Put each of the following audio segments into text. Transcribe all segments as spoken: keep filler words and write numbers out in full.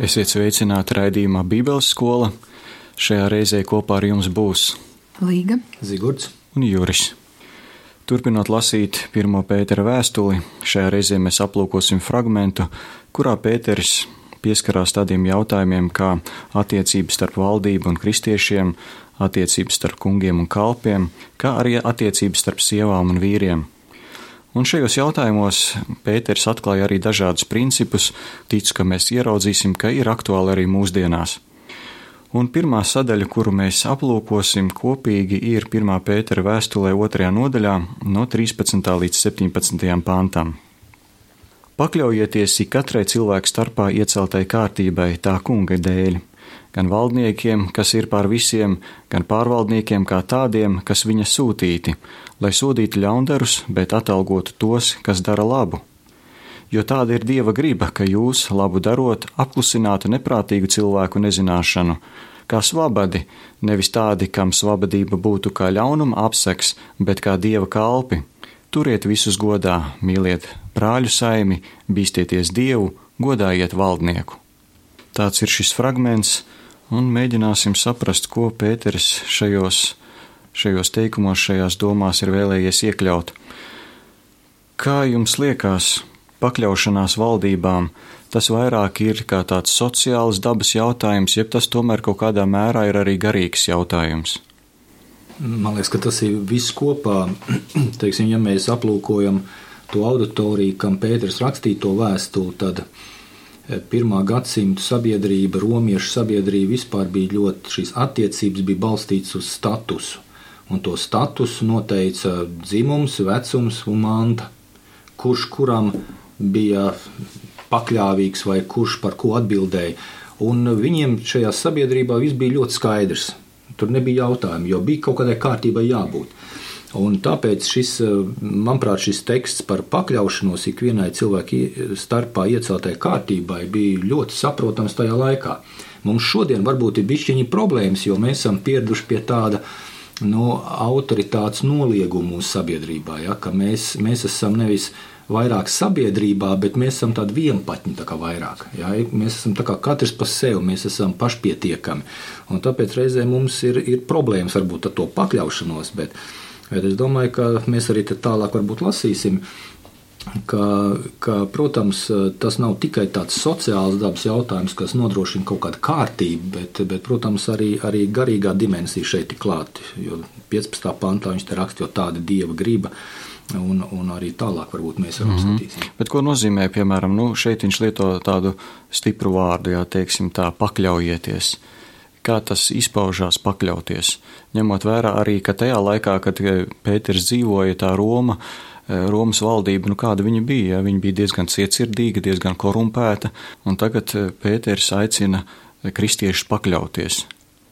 Esiet sveicināti raidījumā Bībeles skola. Šajā reizē kopā ar jums būs Līga, Zigurds un Juris. Turpinot lasīt pirmo Pētera vēstuli, šajā reizē mēs aplūkosim fragmentu, kurā Pēteris pieskarās tādiem jautājumiem kā attiecības starp valdību un kristiešiem, attiecības starp kungiem un kalpiem, kā arī attiecības starp sievām un vīriem. Un šajos jautājumos Pēteris atklāja arī dažādus principus, ticu, ka mēs ieraudzīsim, ka ir aktuāli arī mūsdienās. Un pirmā sadaļa, kuru mēs aplūkosim kopīgi, ir pirmā Pētera vēstulē otrajā nodaļā no trīspadsmitā līdz septiņpadsmitajam pantam. Pakļaujieties ik katrai cilvēku starpā ieceltai kārtībai tā kunga dēļ, gan valdniekiem, kas ir pār visiem, gan pārvaldniekiem kā tādiem, kas viņa sūtīti, lai sodītu ļaundarus, bet atalgotu tos, kas dara labu. Jo tāda ir Dieva griba, ka jūs, labu darot, apklusinātu neprātīgu cilvēku nezināšanu, kā svabadi, nevis tādi, kam svabadība būtu kā ļaunuma apseks, bet kā Dieva kalpi. Turiet visus godā, mīliet brāļu saimi, bīstieties Dievu, godājiet valdnieku. Tāds ir šis fragments, un mēģināsim saprast, ko Pēteris šajos, šajos teikumos, šajās domās ir vēlējies iekļaut. Kā jums liekas, pakļaušanās valdībām, tas vairāk ir kā tāds sociāls dabas jautājums, jeb tas tomēr kaut kādā mērā ir arī garīgs jautājums? Man liekas, ka tas ir viss kopā. Teiksim, ja mēs aplūkojam to auditoriju, kam Pēters rakstīja to vēstuli, tad pirmā gadsimta sabiedrība, romiešu sabiedrība vispār bija ļoti, šīs attiecības bija balstītas uz statusu. Un to statusu noteica dzimums, vecums un manta. Kurš kuram bija pakļāvīgs vai kurš par ko atbildēja. Un viņiem šajā sabiedrībā viss bija ļoti skaidrs. Tur nebija jautājumu, jo bija kaut kādai kārtībai jābūt. Un tāpēc šis, manuprāt, šis teksts par pakļaušanos ikvienai cilvēku starpā ieceltai kārtībai bija ļoti saprotams tajā laikā. Mums šodien varbūt ir bišķiņi problēmas, jo mēs esam pieraduši pie tāda no autoritātes nolieguma mūsu sabiedrībā, ja, ka mēs, mēs esam nevis vairāk sabiedrībā, bet mēs esam tādi vienpatņi tā kā vairāk. Ja? Mēs esam tā kā katrs pa sevi, mēs esam pašpietiekami. Un tāpēc reizē mums ir, ir problēmas varbūt ar to pakļaušanos, bet, bet es domāju, ka mēs arī tālāk varbūt lasīsim, ka, ka, protams, tas nav tikai tāds sociāls dabas jautājums, kas nodrošina kaut kādu kārtību, bet, bet protams, arī, arī garīgā dimensija šeit ir klāta, jo piecpadsmitā pantā viņš te raksta, jo tāda Dieva griba, un, un arī tālāk varbūt mēs varam mm-hmm. skatīsim. Bet ko nozīmē, piemēram, nu, šeit viņš lieto tādu stipru vārdu, jā, teiksim tā, pakļaujieties. Kā tas izpaužās pakļauties? Ņemot vērā arī, ka tajā laikā, kad Pēters dzīvoja tā Roma, Romas valdība, nu kāda viņa bija, ja? Viņa bija diezgan cietsirdīga, diezgan korumpēta, un tagad Pēters aicina kristiešus pakļauties.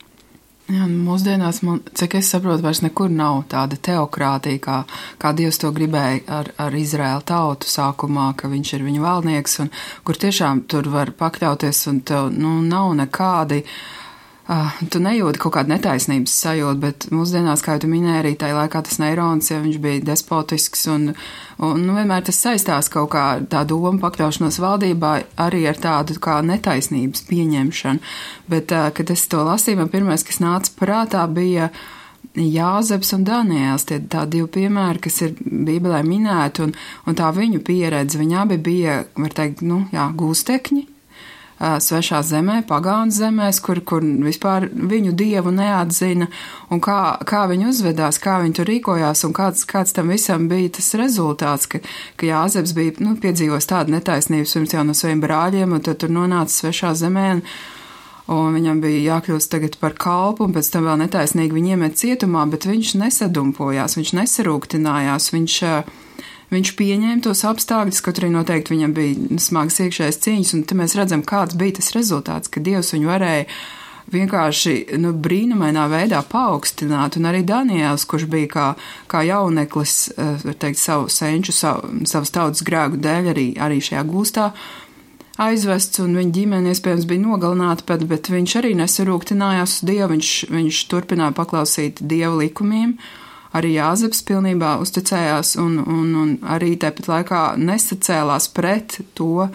Jā, mūsdienās, man, cik es saprotu, vairs nekur nav tāda teokrātija, kā, kā Dievs to gribēja ar, ar Izraēlu tautu sākumā, ka viņš ir viņa valdnieks, un kur tiešām tur var pakļauties, un tev, nu, nav nekādi, uh, tu nejūti kaut kādu netaisnības sajūtu, bet mūsdienās, kā jau tu minēji, arī tajā laikā tas Neirons, ja viņš bija despotisks, un, un nu, vienmēr tas saistās kaut kā tā doma pakļaušanos valdībā arī ar tādu kā netaisnības pieņemšanu. Bet, kad es to lasīju, man pirmais, kas nāca prātā, bija Jāzeps un Daniēls, tie tā divi piemēri, kas ir Bībelē minēti, un, un tā viņu pieredze, viņi abi bija, var teikt, nu, jā, gūstekņi, svešā zemē, pagānu zemēs, kur, kur vispār viņu dievu neatzina, un kā, kā viņi uzvedās, kā viņi tur rīkojās, un kāds, kāds tam visam bija tas rezultāts, ka, ka Jāzeps bija, nu, piedzīvos tādu netaisnības pirms jau no saviem brāļiem, un tad tur nonāca svešā zemē, un, un viņam bija jākļūst tagad par kalpu, un pēc tam vēl netaisnīgi viņu iemet cietumā, bet viņš nesadumpojās, viņš nesarūktinājās, viņš Viņš pieņēma tos apstākļus, kaut arī noteikti viņam bija smagas iekšējas cīņas, un te mēs redzam, kāds bija tas rezultāts, ka Dievs viņu varēja vienkārši nu, brīnumainā veidā paaugstināt, un arī Daniēls, kurš bija kā, kā jauneklis, var teikt, savu senču, savu, savas tautas grēku dēļ arī, arī šajā gūstā aizvests, un viņa ģimene iespējams bija nogalināta, bet, bet viņš arī nesarūktinājās uz Dievu, viņš, viņš turpināja paklausīt Dieva likumiem. Arī Jāzeps pilnībā uzticējās un, un, un arī tāpat laikā nesacēlās pret to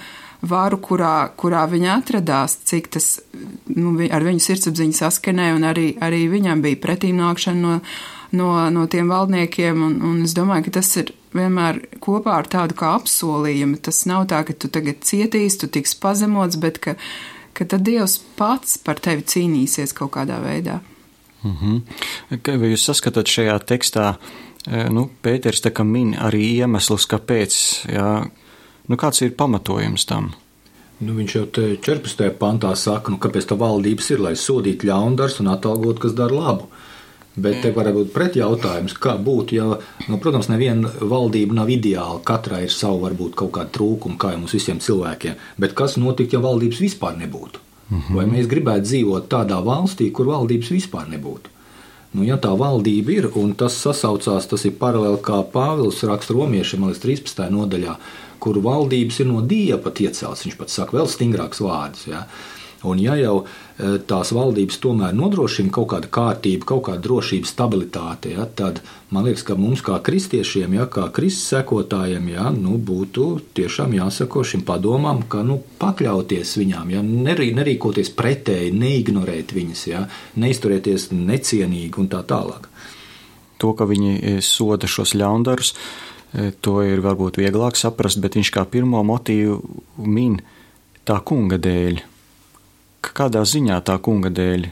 varu, kurā, kurā viņa atradās, cik tas nu, ar viņu sirdsapziņu saskanēja, un arī, arī viņam bija pretīmnākšana no, no, no tiem valdniekiem, un, un es domāju, ka tas ir vienmēr kopā ar tādu kā apsolījumu. Tas nav tā, ka tu tagad cietīs, tu tiks pazemots, bet ka, ka tad Dievs pats par tevi cīnīsies kaut kādā veidā. Mm-hmm. Kā jūs saskatāt šajā tekstā, nu, Pēters tā kā min arī iemeslus, kāpēc, jā, nu, kāds ir pamatojums tam? Nu, viņš jau te četrpadsmitajā pantā saka, nu, kāpēc tā valdības ir, lai sodītu ļaundars un atalgot, kas dara labu. Bet te var būt pretjautājums, kā būtu, ja, nu, protams, neviena valdība nav ideāla, katrai ir savu varbūt kaut kādu trūkumu, kā jau mums visiem cilvēkiem, bet kas notiktu, ja valdības vispār nebūtu? Mm-hmm. Vai mēs gribētu dzīvot tādā valstī, kur valdības vispār nebūtu? Nu, ja tā valdība ir, un tas sasaucās, tas ir paralēli kā Pāvils raksta romiešiem, līdz trīspadsmitajā nodaļā, kur valdības ir no Dieva pat iecelts, viņš pat saka vēl stingrāks vārdus, ja? Un ja jau tās valdības tomēr nodrošina kaut kādu kārtību, kaut kādu drošību, stabilitāti, ja, tad man liekas, ka mums kā kristiešiem, ja, kā Kristus sekotājiem, ja, nu, būtu tiešām jāsako šim padomam, ka nu, pakļauties viņām, ja, nerī, nerīkoties pretēji, neignorēt viņas, ja, neizturēties necienīgi un tā tālāk. To, ka viņi soda šos ļaundarus, to ir varbūt vieglāk saprast, bet viņš kā pirmo motīvu min tā kunga dēļ. Kādā ziņā tā kunga dēļ?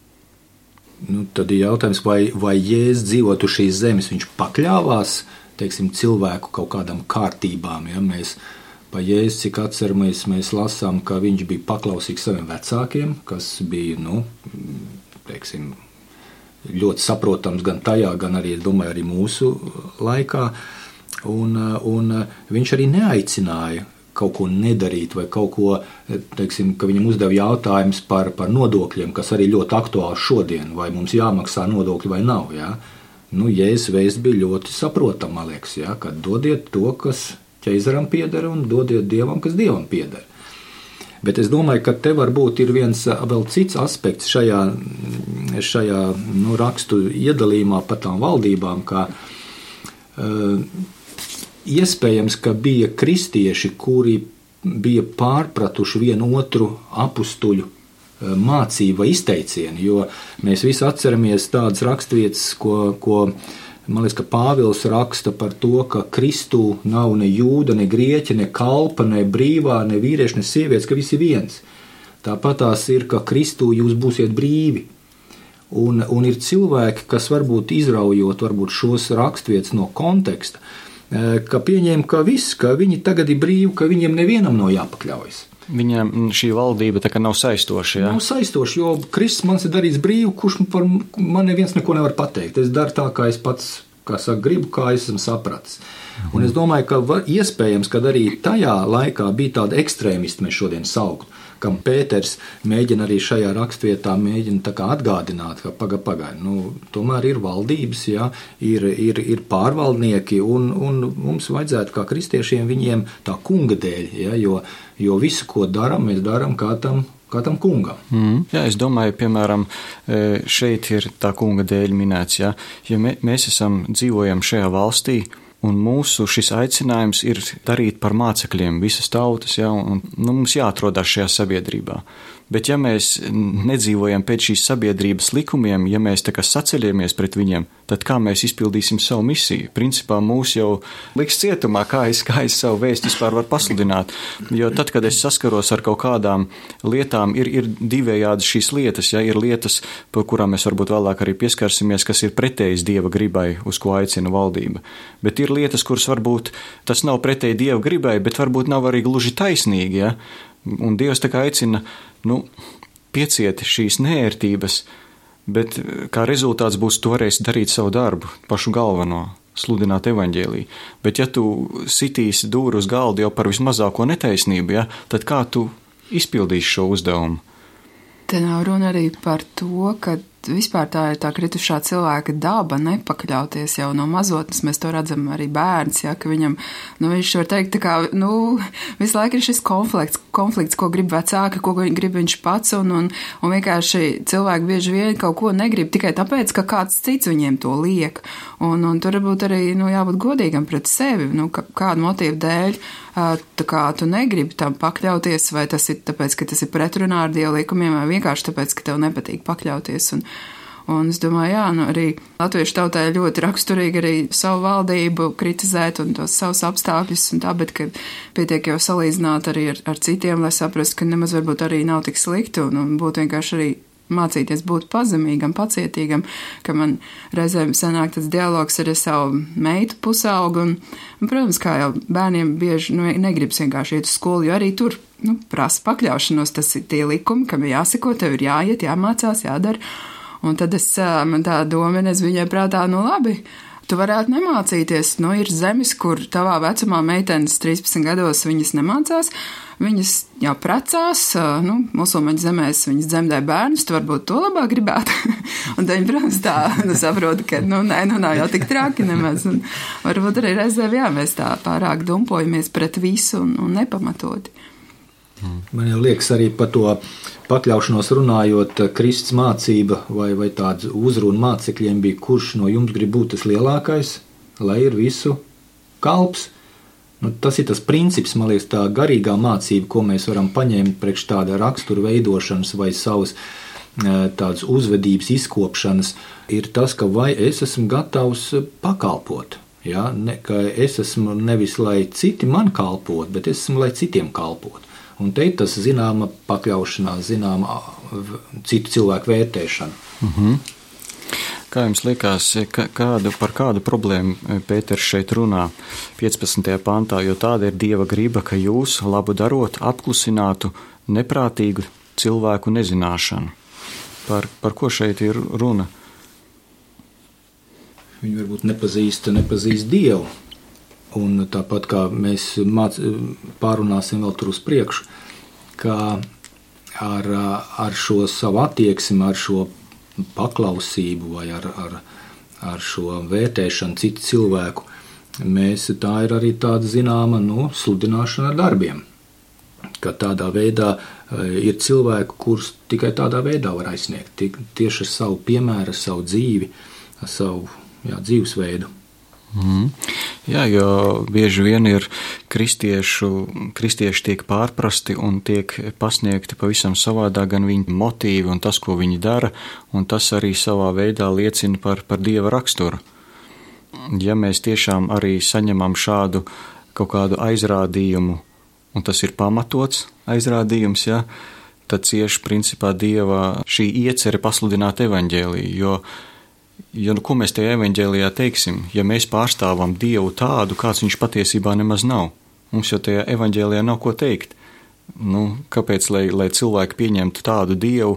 Nu, tad ir jautājums, vai, vai Jēzus dzīvot uz šīs zemes, viņš pakļāvās, teiksim, cilvēku kaut kādām kārtībām. Ja? Mēs pa Jēzus, cik atceramies, mēs lasām, ka viņš bija paklausīgs saviem vecākiem, kas bija, nu, teiksim, ļoti saprotams gan tajā, gan arī, es domāju, arī mūsu laikā. Un, un viņš arī neaicināja kaut ko nedarīt vai kaut ko, teiksim, ka viņam uzdeva jautājums par, par nodokļiem, kas arī ļoti aktuāli šodien, vai mums jāmaksā nodokļi vai nav, jā. Nu, Jēzus vēsts bija ļoti saprotama, man liekas, jā, ka dodiet to, kas ķeizaram pieder, un dodiet Dievam, kas Dievam pieder. Bet es domāju, ka te varbūt ir viens vēl cits aspekts šajā, šajā nu, rakstu iedalījumā par tām valdībām, kā uh, iespējams, ka bija kristieši, kuri bija pārpratuši vienu otru apustuļu mācību vai izteicienu, jo mēs visi atceramies tādas rakstvietas, ko, ko man liekas, ka Pāvils raksta par to, ka Kristū nav ne jūda, ne grieķa, ne kalpa, ne brīvā, ne vīrieši, ne sievietes, ka visi viens. Tāpat tās ir, ka Kristū jūs būsiet brīvi. Un, un ir cilvēki, kas varbūt izraujot varbūt šos rakstvietas no konteksta, ka pieņēma, ka viss, ka viņi tagad ir brīvi, ka viņiem nevienam nav jāpakļaujas. Viņam šī valdība tā kā nav saistoša, jā? Nav saistoša, jo Kristus man ir darījis brīvu, kurš par man neviens neko nevar pateikt. Es daru tā, kā es pats, kā saka, gribu, kā es esmu sapratis. Mhm. Un es domāju, ka var, iespējams, kad arī tajā laikā bija tāda ekstrēmisti, mēs šodien saukt, kam Pēters mēģina arī šajā rakstvietā mēģina tā kā atgādināt, ka paga, paga, nu, tomēr ir valdības, jā, ir, ir, ir pārvaldnieki, un, un mums vajadzētu kā kristiešiem viņiem tā kunga dēļ, jā, jo, jo visu, ko daram, mēs daram kā tam, kā tam kungam. Mm. Jā, es domāju, piemēram, šeit ir tā kunga dēļ minēts, jā, ja mē, mēs esam dzīvojam šajā valstī, un mūsu šis aicinājums ir darīt par mācekļiem visas tautas, ja, un nu, mums jāatrodās šajā sabiedrībā. Bet ja mēs nedzīvojam pēc šīs sabiedrības likumiem, ja mēs tā kā saceļamies pret viņiem, tad kā mēs izpildīsim savu misiju? Principā mūs jau liks cietumā, kā es, kā es savu vēstu vispār varu pasludināt. Jo tad, kad es saskaros ar kaut kādām lietām, ir, ir divējādas šīs lietas, ja, ir lietas, par kurām mēs varbūt vēlāk arī pieskarsimies, kas ir pretējas Dieva gribai, uz ko aicina valdība. Bet ir lietas, kuras varbūt tas nav pretēji Dieva gribai, bet varbūt nav arī gluži taisnīgi, ja. Un Dievs tā kā aicina, nu, piecieti šīs neērtības, bet kā rezultāts būs toreiz darīt savu darbu, pašu galveno, sludināt evaņģēliju. Bet ja tu sitīsi dūru uz galdu jau par vismazāko netaisnību, ja, tad kā tu izpildīsi šo uzdevumu? Te nav runa arī par to, ka vispār tā ir tā kritušā cilvēka daba nepakļauties jau no mazotnes. Mēs to redzam arī bērns, ja, ka viņam, nu, viņš var teikt, tā kā, nu, visu laiku ir šis konflikts, konflikts, ko grib vecāki, ko grib viņš pats, un, un, un vienkārši cilvēki bieži vien kaut ko negrib tikai tāpēc, ka kāds cits viņiem to liek. Un, un tur varbūt arī, nu, jābūt godīgam pret sevi, nu, ka, kādu motīvu dēļ tā kā tu negribi tam pakļauties, vai tas ir tāpēc, ka tas ir pretrunā ar Dieva likumiem, vai vienkārši tāpēc, ka tev nepatīk pakļauties. Un, un es domāju, jā, nu arī latviešu tautai ļoti raksturīgi arī savu valdību kritizēt un tos savus apstākļus un tā, bet ka pietiek jau salīdzināt arī ar, ar citiem, lai saprastu, ka nemaz varbūt arī nav tik slikti un, un būtu vienkārši arī mācīties būt pazemīgam, pacietīgam, ka man reizēm sanāk tas dialogs ar savu meitu pusaugu, un, un, protams, kā jau bērniem bieži nu, negribas vienkārši iet uz skolu, jo arī tur, nu, prasa pakļaušanos, tas ir tie likumi, kam ir jāseko, tev ir jāiet, jāmācās, jādara, un tad es, man tā doma, es viņai prātā, nu labi, tu varētu nemācīties, nu, ir zemes, kur tavā vecumā meitenes trīspadsmit gados viņas nemācās, viņas jau precās, nu, musulmaņu zemēs viņas dzemdē bērnus, tu varbūt to labāk gribētu. Un tad viņi, protams, tā, nu, saprota, ka, nu, nē, nu, nav jau tik traki nemaz. Un varbūt arī reizēm, jā, mēs tā pārāk dumpojamies pret visu un, un nepamatoti. Man jau liekas arī par to pakļaušanos runājot, Kristus mācība vai, vai tāds uzruna mācekļiem bija, kurš no jums grib būt tas lielākais, lai ir visu kalps. Nu, tas ir tas princips, man liekas, tā garīgā mācība, ko mēs varam paņemt priekš tāda rakstura veidošanas vai savas tādas uzvedības izkopšanas, ir tas, ka vai es esmu gatavs pakalpot. Ja? Ne, ka es esmu nevis, lai citi man kalpot, bet es esmu, lai citiem kalpot. Un te ir tas zināma pakļaušanās, zināma citu cilvēku vērtēšana. Mhm. Kā jums liekas, kādu, par kādu problēmu Pēters šeit runā piecpadsmitajā pantā, jo tāda ir Dieva griba, ka jūs, labu darot, apklusinātu neprātīgu cilvēku nezināšanu. Par, par ko šeit ir runa? Viņi varbūt nepazīst, nepazīst Dievu. Un tāpat kā mēs māc, pārunāsim vēl tur uz priekšu, ka ar, ar šo savu attieksmi, ar šo paklausību vai ar, ar, ar šo vērtēšanu citu cilvēku, mēs, tā ir arī tāda zināma nu, sludināšana ar darbiem. Ka tādā veidā ir cilvēku, kurus tikai tādā veidā var aizsniegt, tieši ar savu piemēru, ar savu dzīvi, ar savu jā, dzīvesveidu. Mm. Jā, jo bieži vien ir kristiešu, kristieši tiek pārprasti un tiek pasniegti pavisam savādāk gan viņu motīvi un tas, ko viņi dara, un tas arī savā veidā liecina par, par Dieva raksturu. Ja mēs tiešām arī saņemam šādu kaut kādu aizrādījumu, un tas ir pamatots aizrādījums, ja, tad cieši principā Dieva šī iecere pasludināt evaņģēliju, jo Ja, nu, ko mēs tajā evaņģēlijā teiksim, ja mēs pārstāvam Dievu tādu, kāds viņš patiesībā nemaz nav? Mums jau tajā evaņģēlijā nav ko teikt. Nu, kāpēc, lai, lai cilvēki pieņemtu tādu Dievu,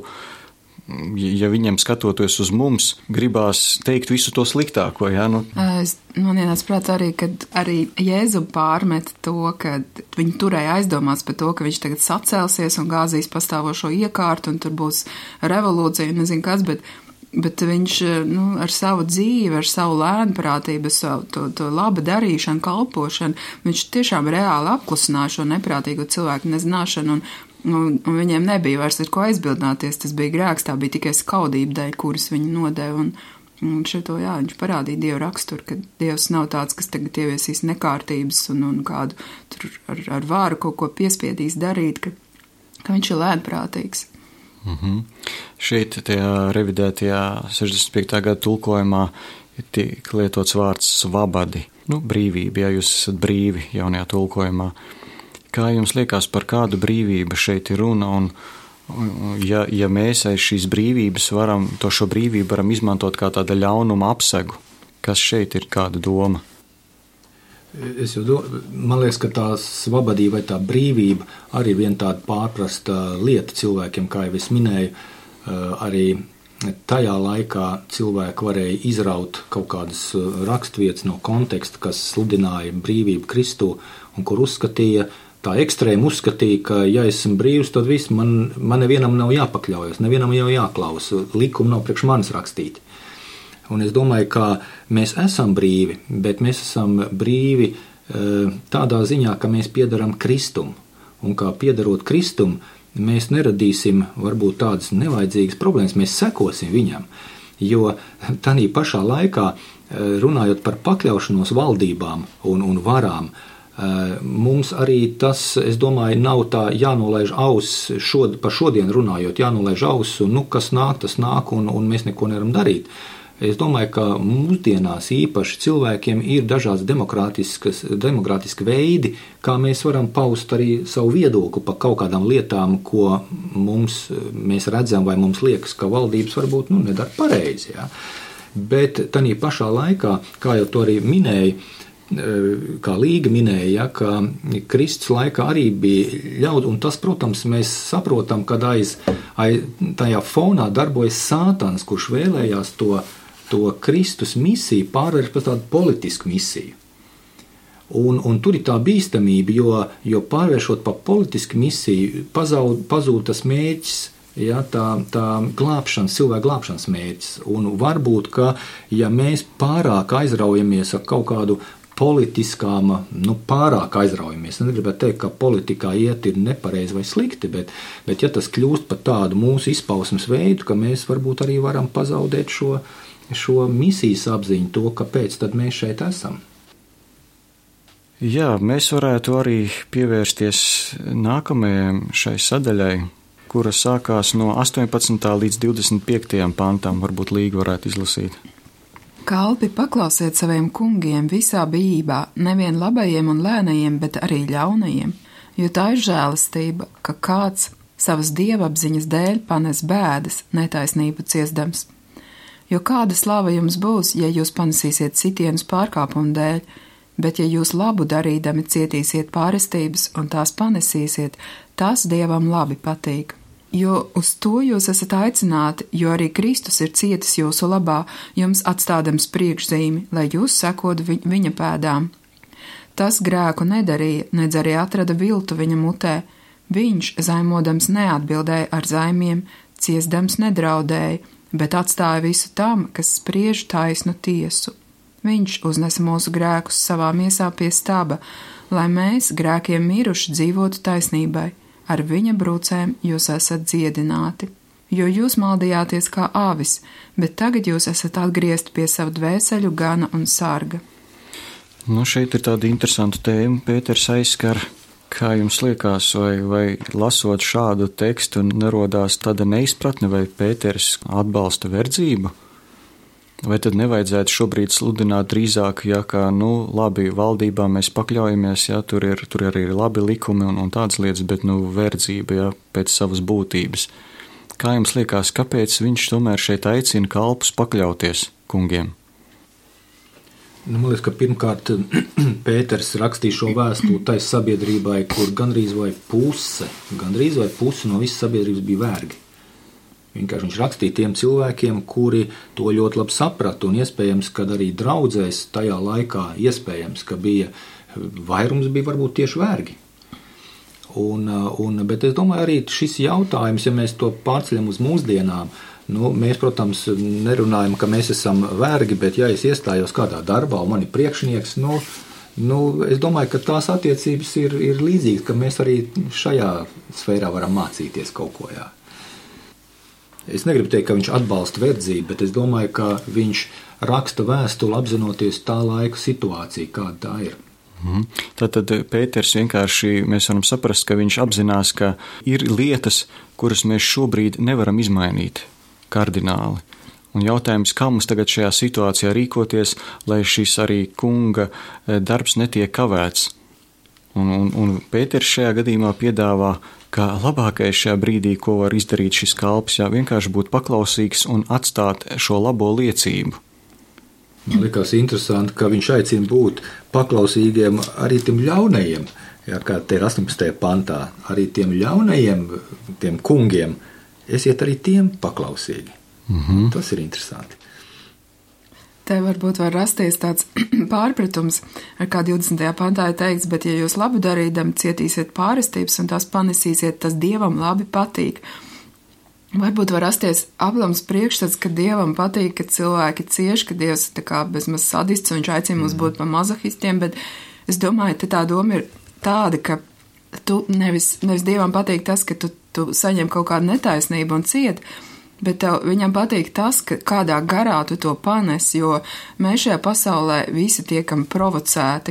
ja viņam skatoties uz mums, gribās teikt visu to sliktāko? Ja? Nu. Es, man ienāca prātā arī, kad arī Jēzu pārmet to, ka viņi turēja aizdomās par to, ka viņš tagad sacelsies un gāzīs pastāvošo iekārtu un tur būs revolūcija un nezinu kas, bet Bet viņš nu, ar savu dzīvi, ar savu lēnprātību, savu to, to labu darīšanu, kalpošanu, viņš tiešām reāli apklusināja šo neprātīgo cilvēku nezināšanu, un, un, un viņiem nebija vairs ar ko aizbildināties. Tas bija grēks, tā bija tikai skaudība dēļ, kuras viņi nodeva. Un, un šito, jā, viņš parādīja Dieva raksturu, ka Dievs nav tāds, kas tagad ieviesīs nekārtības un, un kādu tur ar, ar vāru kaut ko piespiedīs darīt, ka, ka viņš ir lēnprātīgs. Mm-hmm. Šeit tajā revidētajā sešdesmit piektā gada tulkojumā tiek lietots vārds svabadi, nu, brīvība, ja jūs esat brīvi jaunajā tulkojumā. Kā jums liekas, par kādu brīvību šeit ir runa, un, ja, ja mēs aiz šīs brīvības varam, to šo brīvību varam izmantot kā tāda ļaunuma apsegu, kas šeit ir kāda doma? Es jau do, man liekas, ka tā svabadība vai tā brīvība arī viena tāda pārprasta lieta cilvēkiem, kā jau es minēju, arī tajā laikā cilvēki varēja izraut kaut kādas raksturvietas no konteksta, kas sludināja brīvību Kristū un kur uzskatīja, tā ekstrēmi uzskatīja, ka ja esmu brīvs, tad viss man, man nevienam nav jāpakļaujas, nevienam jau jāklausa, likumi nav priekš manis rakstīti. Un es domāju, ka mēs esam brīvi, bet mēs esam brīvi tādā ziņā, ka mēs piedaram Kristum. Un kā piedarot Kristum, mēs neradīsim varbūt tādas nevajadzīgas problēmas, mēs sekosim viņam. Jo tādā pašā laikā, runājot par pakļaušanos valdībām un, un varām, Mums arī tas, es domāju, nav tā jānolaiž auss, šod, par šodien runājot, jānolaiž auss, un nu, kas nāk, tas nāk, un, un mēs neko nevaram darīt. Es domāju, ka mūsdienās īpaši cilvēkiem ir dažādas demokrātiski veidi, kā mēs varam paust arī savu viedokli par kaut kādām lietām, ko mums, mēs redzam vai mums liekas, ka valdības varbūt nu, nedara pareizi. Ja? Bet tanī pašā laikā, kā jau to arī minēja, kā Līga minēja, ja, ka Kristus laikā arī bija ļaudis, un tas, protams, mēs saprotam, kad aiz, aiz tajā fonā darbojas Sātans, kurš vēlējās to, to Kristus misiju pārvērst par tādu politisku misiju. Un, un tur ir tā bīstamība, jo, jo pārvēršot par politisku misiju, pazaud, pazūd tas mērķis, ja, tā, tā glābšanas, cilvēku glābšanas mērķis. Un varbūt, ka ja mēs pārāk aizraujamies ar kaut kādu politiskām, nu pārāk aizraujamies. Es negribētu teikt, ka politikā iet ir nepareizi vai slikti, bet, bet ja tas kļūst par tādu mūsu izpausmes veidu, ka mēs varbūt arī varam pazaudēt šo, šo misijas apziņu, to, kāpēc tad mēs šeit esam. Jā, mēs varētu arī pievērsties nākamajai šai sadaļai, kura sākās no astoņpadsmitā līdz divdesmit piektajam pantam, varbūt Līga varētu izlasīt. Kalpi, paklausiet saviem kungiem visā bijībā, nevien labajiem un lēnajiem, bet arī ļaunajiem, jo tā ir žēlastība, ka kāds savas dievapziņas dēļ panes bēdas, netaisnību ciesdams. Jo kāda slava jums būs, ja jūs panesīsiet sitienus pārkāpumu dēļ, bet ja jūs labu darīdami cietīsiet pārestības un tās panesīsiet, tas Dievam labi patīk. Jo uz to jūs esat aicināti, jo arī Kristus ir cietis jūsu labā, jums atstādams priekšzīmi, lai jūs sekotu vi viņa pēdām. Tas grēku nedarīja, nedz arī atrada viltu viņa mutē. Viņš, zaimodams, neatbildēja ar zaimiem, ciesdams nedraudēja, bet atstāja visu tam, kas spriež taisnu tiesu. Viņš uznesa mūsu grēkus savā miesā pie staba, lai mēs, grēkiem miruši, dzīvotu taisnībai. Ar viņa brūcēm jūs esat dziedināti, jo jūs maldījāties kā āvis, bet tagad jūs esat atgriezti pie savu dvēseļu gana un sarga. Nu, šeit ir tāda interesanta tēma, Pēters aizskar, kā jums liekas, vai, vai lasot šādu tekstu nerodās tāda neizpratne, vai Pēters atbalsta verdzību? Vai tad nevajadzētu šobrīd sludināt drīzāk, ja kā, nu, labi, valdībā mēs pakļaujamies, ja, tur ir, tur arī ir labi likumi un, un tādas lietas, bet, nu, verdzība, ja, pēc savas būtības. Kā jums liekas, kāpēc viņš tomēr šeit aicina kalpus pakļauties kungiem? Nu, man liekas, ka pirmkārt Pēters rakstīja šo vēstuli tai sabiedrībai, kur gandrīz vai puse, gandrīz vai puse no visas sabiedrības bija vergi. Vienkārši viņš rakstīja tiem cilvēkiem, kuri to ļoti labi saprata, un iespējams, kad arī draudzēs tajā laikā, iespējams, ka bija vairums bija varbūt tieši vergi. Un, un, bet es domāju, arī šis jautājums, ja mēs to pārceļam uz mūsdienām, nu, mēs, protams, nerunājam, ka mēs esam vergi, bet ja es iestājos kādā darbā un man ir priekšnieks, nu, nu, es domāju, ka tās attiecības ir, ir līdzīgas, ka mēs arī šajā sfērā varam mācīties kaut ko, jā. Es negribu teikt, ka viņš atbalsta verdzību, bet es domāju, ka viņš raksta vēstuli apzinoties tā laika situāciju, kāda tā ir. Mm. Tātad Pēters vienkārši, mēs varam saprast, ka viņš apzinās, ka ir lietas, kuras mēs šobrīd nevaram izmainīt kardināli. Un jautājums, kā mums tagad šajā situācijā rīkoties, lai šis arī kunga darbs netiek kavēts. Un, un, un Pēters šajā gadījumā piedāvā, ka labākais šajā brīdī, ko var izdarīt šis kalps, jā, vienkārši būt paklausīgs un atstāt šo labo liecību. Man liekas interesanti, ka viņš aicina būt paklausīgiem arī tiem ļaunajiem, jā, kā te ir astoņpadsmitajā pantā, arī tiem ļaunajiem, tiem kungiem, esiet arī tiem paklausīgi. Mm-hmm. Tas ir interesanti. Te varbūt var rasties tāds pārpratums, ar kā divdesmitajā pantā ir teikts, bet ja jūs labu darīdam cietīsiet pārestības un tās panesīsiet, tas Dievam labi patīk. Varbūt var rasties aplams priekšstats, ka Dievam patīk, ka cilvēki cieš, ka Dievs tā kā bezmaz sadists un viņš aicina mums būt par mazohistiem, bet es domāju, te tā doma ir tāda, ka tu nevis, nevis Dievam patīk tas, ka tu, tu saņem kaut kādu netaisnību un ciet, bet tev, viņam patīk tas, ka kādā garā tu to panes, jo mēs šajā pasaulē visi tiekam provocēti.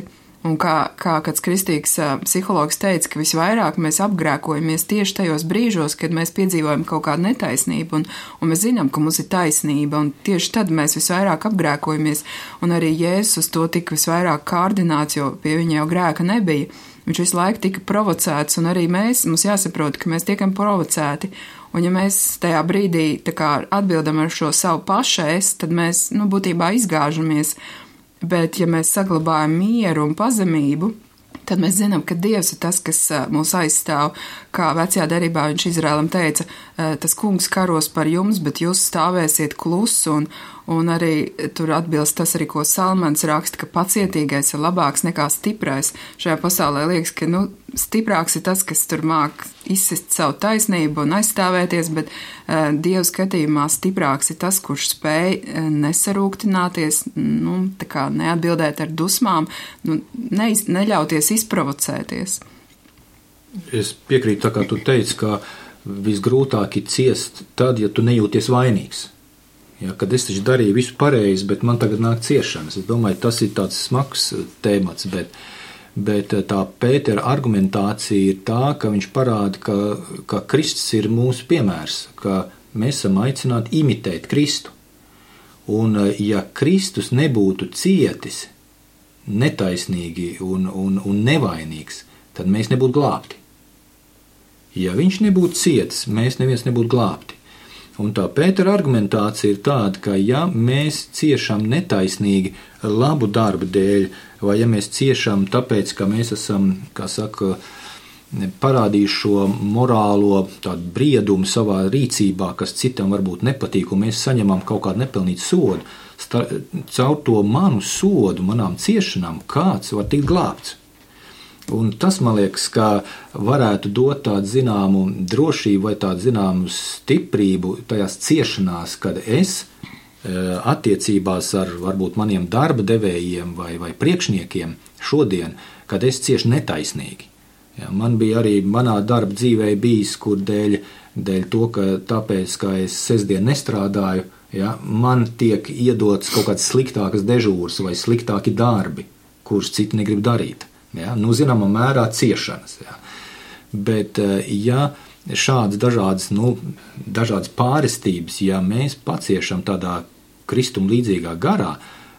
Un kā, kā kāds kristīgs uh, psihologs teica, ka visvairāk mēs apgrēkojamies tieši tajos brīžos, kad mēs piedzīvojam kaut kādu netaisnību, un, un mēs zinām, ka mums ir taisnība, un tieši tad mēs visvairāk apgrēkojamies, un arī Jēzus to tika visvairāk kārdināts, jo pie viņa jau grēka nebija. Viņš visu laiku tika provocēts, un arī mēs, mums jāsaprot, ka mēs tiekam provocēti, un ja mēs tajā brīdī tā kā atbildam ar šo savu pašu es, tad mēs, nu, būtībā izgāžamies. Bet, ja mēs saglabājam mieru un pazemību, tad mēs zinām, ka Dievs ir tas, kas mūs aizstāv. Kā vecajā derībā viņš Izraēlam teica, tas kungs karos par jums, bet jūs stāvēsiet klusu, un, un arī tur atbilst tas arī, ko Salmans raksta, ka pacietīgais ir labāks nekā stiprais. Šajā pasaulē liekas, ka, nu, stiprāks ir tas, kas tur māk izsist savu taisnību un aizstāvēties, bet uh, Dieva skatījumā stiprāks ir tas, kurš spēj uh, nesarūktināties, nu, tā kā neatbildēt ar dusmām, nu, neiz, neļauties izprovocēties. Es piekrītu, tā kā tu teici, ka visgrūtāk ir ciest tad, ja tu nejūties vainīgs. Ja, kad es taču darīju visu pareizi, bet man tagad nāk ciešanas. Es domāju, tas ir tāds smags tēmats, bet, bet tā Pētera argumentācija ir tā, ka viņš parāda, ka, ka Kristus ir mūsu piemērs, ka mēs esam aicināti imitēt Kristu. Un ja Kristus nebūtu cietis, netaisnīgi un, un, un nevainīgs, tad mēs nebūtu glābti. Ja viņš nebūtu cietis, mēs neviens nebūtu glābti. Un tā Pētera argumentācija ir tāda, ka ja mēs ciešam netaisnīgi labu darbu dēļ, vai ja mēs ciešam tāpēc, ka mēs esam, kā saka, parādījuši šo morālo tādu briedumu savā rīcībā, kas citam varbūt nepatīk, un mēs saņemam kaut kādu nepelnītu sodu, Star, caur to manu sodu, manām ciešanām, kāds var tikt glābts. Un tas, man liekas, ka varētu dot tādu zināmu drošību vai tādu zināmu stiprību tajās ciešanās, kad es attiecībās ar varbūt maniem darba devējiem vai, vai priekšniekiem šodien, kad es ciešu netaisnīgi. Ja, man bija arī manā darba dzīvē bijis, kur dēļ, dēļ to, ka tāpēc, ka es sestdien nestrādāju, ja, man tiek iedots kaut kāds sliktākas dežūras vai sliktāki darbi, kurus citi negrib darīt. Ja, nu, zināmā mērā ciešanas. Ja. Bet, ja šādas dažādas, nu, dažādas pārestības, ja mēs paciešam tādā Kristuma līdzīgā garā,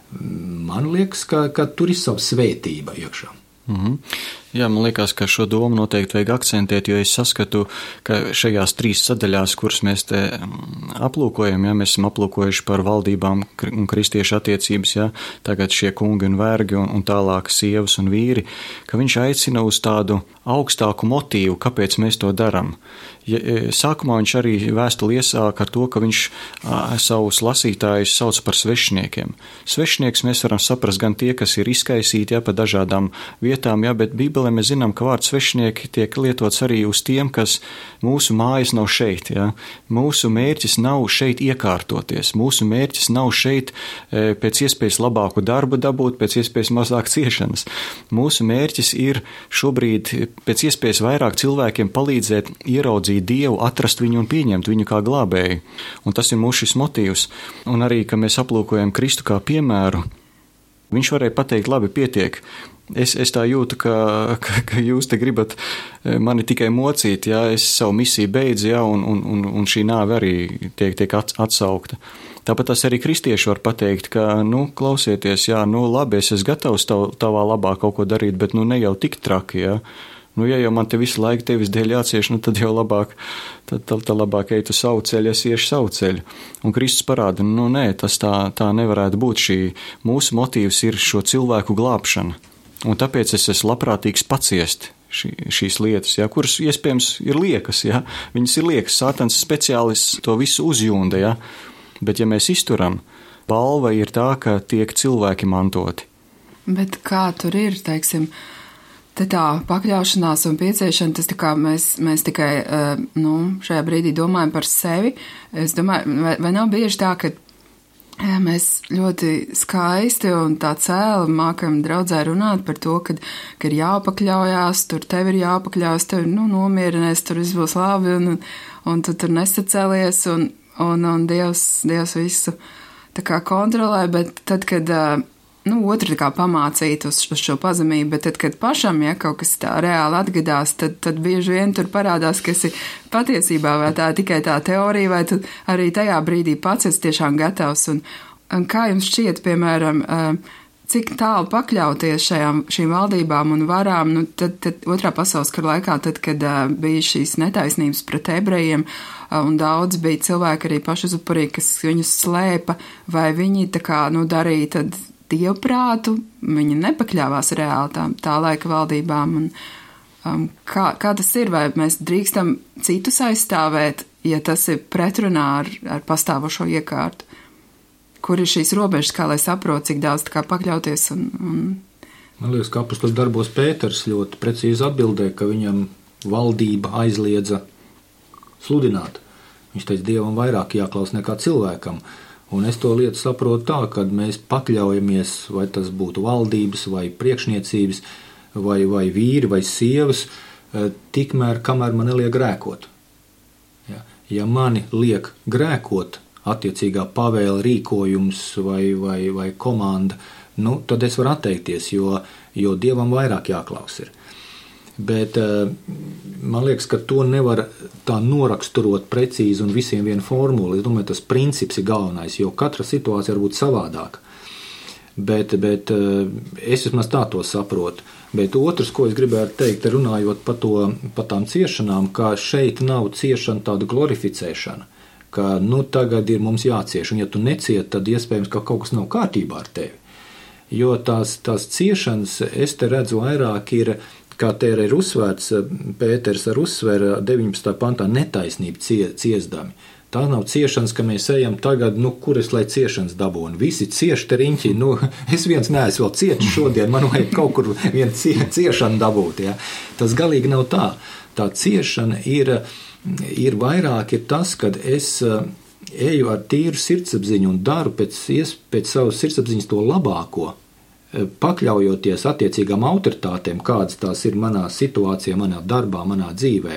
man liekas, ka, ka tur ir sava svētība iekšā. Mm-hmm. Jā, man liekas, ka šo domu noteikti vajag akcentēt, jo es saskatu, ka šajās trīs sadaļās, kuras mēs te aplūkojam, ja mēs esam aplūkojuši par valdībām un kristiešu attiecības, ja, tagad šie kungi un vergi un, un tālāk sievas un vīri, ka viņš aicina uz tādu augstāku motīvu, kāpēc mēs to daram. Ja, sākumā viņš arī vēstuli iesāk ar to, ka viņš a, savus lasītājus sauc par svešniekiem. Svešnieks mēs varam saprast gan tie, kas ir izkaisīti, ja, pa dažādām vietām, ja, bet Bībelē mēs zinām, ka vārds svešnieki tiek lietots arī uz tiem, kas mūsu mājas nav šeit. Ja. Mūsu mērķis nav šeit iekārtoties, mūsu mērķis nav šeit e, pēc iespējas labāku darbu dabūt, pēc iespējas mazāk ciešanas. Mūsu mērķis ir šobrīd pēc iespējas vairāk cilvēkiem palīdzēt ieraudzīt Dievu, atrast viņu un pieņemt viņu kā glābēju. Un tas ir mūsu šis motīvs. Un arī, ka mēs aplūkojam Kristu kā piemēru, viņš varēja pateikt, labi, pietiek. Es, es tā jūtu, ka, ka, ka jūs te gribat mani tikai mocīt, ja, es savu misiju beidzu, ja, un, un, un šī nāve arī tiek, tiek atsaukta. Tāpat tas arī kristieši var pateikt, ka, nu, klausieties, jā, nu, labi, es esmu gatavs tav, tavā labā kaut ko darīt, bet, nu, ne jau tik traki, jā. Nu, ja jau man te visu laiku tevis dēļ jācieš, nu, tad jau labāk, tad, tad, tad labāk ej tu savu ceļu, es iešu savu ceļu. Un Kristus parāda, nu, nē, tas tā, tā nevarētu būt. Šī mūsu motīvs ir šo cilvēku glābšana. Un tāpēc es esmu labprātīgs paciest šī, šīs lietas, ja, kuras iespējams ir liekas, ja. Viņas ir liekas, Sātans speciālists to visu uzjūnda, ja. Bet ja mēs izturam, balva ir tā, ka tiek cilvēki mantoti. Bet kā tur ir, teiksim, te tā pakļaušanās un pieciešana, tas tā kā mēs, mēs tikai, nu, šajā brīdī domājam par sevi. Es domāju, vai, vai nav bieži tā, ka mēs ļoti skaisti un tā cēli mākam draudzē runāt par to, ka, ka ir jāpakļaujās, tur tev ir jāpakļaujās, tev, nu, nomierinies, tur viss būs labi, un, un tu tur nesacēlies, un, un, un Dievs, Dievs visu tā kā kontrolē, bet tad, kad nu, otru kā pamācīt uz, uz šo pazemību, bet tad, kad pašam, ja kaut kas tā reāli atgadās, tad, tad bieži vien tur parādās, kas ir patiesībā, vai tā tikai tā teorija, vai tu arī tajā brīdī pats esi tiešām gatavs. Un, un kā jums šķiet, piemēram, cik tālu pakļauties šajām, šīm valdībām un varām, nu, tad, tad otrā pasaules kara laikā, tad, kad uh, bija šīs netaisnības pret ebrejiem, uh, un daudz bija cilvēki arī pašuzupurīgi, kas viņus slēpa, vai viņi tā kā, nu, darīja tad dievprātu, viņi nepakļāvās reāli tā, tā laika valdībām, un um, kā, kā tas ir, vai mēs drīkstam citus aizstāvēt, ja tas ir pretrunā ar, ar pastāvošo iekārtu? Kur ir šīs robežas, kā lai saprot, cik daudz tā kā pakļauties un... un... Man liekas, ka apustuļu darbos Pēters ļoti precīzi atbildē, ka viņam valdība aizliedza sludināt. Viņš teica, Dievam vairāk jāklaus nekā cilvēkam. Un es to lietu saprotu tā, kad mēs pakļaujamies, vai tas būtu valdības, vai priekšniecības, vai, vai vīri, vai sievas, tikmēr, kamēr man neliek grēkot. Ja, ja mani liek grēkot, attiecīgā pavēle, rīkojums vai, vai, vai komanda, nu, tad es varu atteikties, jo, jo Dievam vairāk jāklaus ir. Bet man liekas, ka to nevar tā noraksturot precīzi un visiem vienu formulu. Es domāju, tas princips ir galvenais, jo katra situācija var būt savādāka. Bet, bet es vismaz tā to saprotu. Bet otrs, ko es gribētu teikt, runājot par, to, par tām ciešanām, ka šeit nav ciešana tāda glorificēšana. Ka nu, tagad ir mums jācieš, un ja tu neciet, tad iespējams, ka kaut kas nav kārtībā ar tevi. Jo tās, tās ciešanas, es te redzu vairāk ir, kā te ir uzsvērts, Pēters ar uzsver deviņpadsmitā pantā netaisnību cie, ciesdami. Tā nav ciešanas, ka mēs ejam tagad, nu, kur es lai ciešanas dabūnu. Visi cieši te riņķi, nu, es viens neesmu vēl cietis šodien, man vajag kaut kur vienu cie, ciešanu dabūt, ja. Tas galīgi nav tā. Tā ciešana ir... ir vairāk ir tas, kad es eju ar tīru sirdsapziņu un daru pēc, pēc savas sirdsapziņas to labāko, pakļaujoties attiecīgām autoritātēm, kādas tās ir manā situācijā, manā darbā, manā dzīvē.